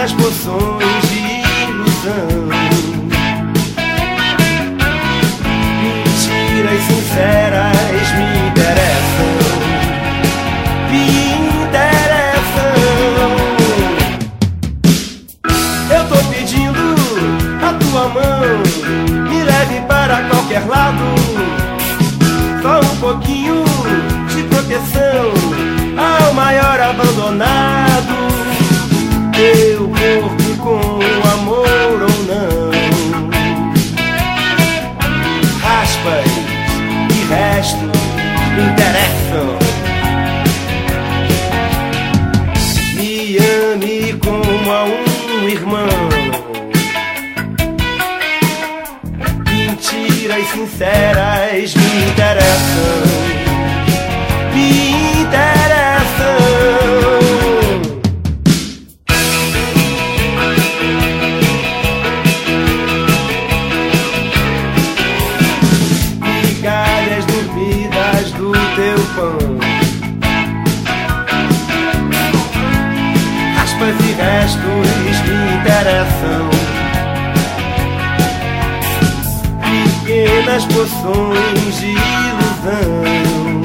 pequenas poções de ilusão. Mentiras sinceras me interessam, me interessam. Eu tô pedindo a tua mão, me leve para qualquer lado. Só um pouquinho de proteção ao maior abandonado. Teu corpo com amor ou não, raspas e resto me interessam. Me ame como a um irmão. Mentiras sinceras me interessam, me interessam. Migalhas dormidas do teu pão, raspas e restos me interessam. Pequenas poções de ilusão.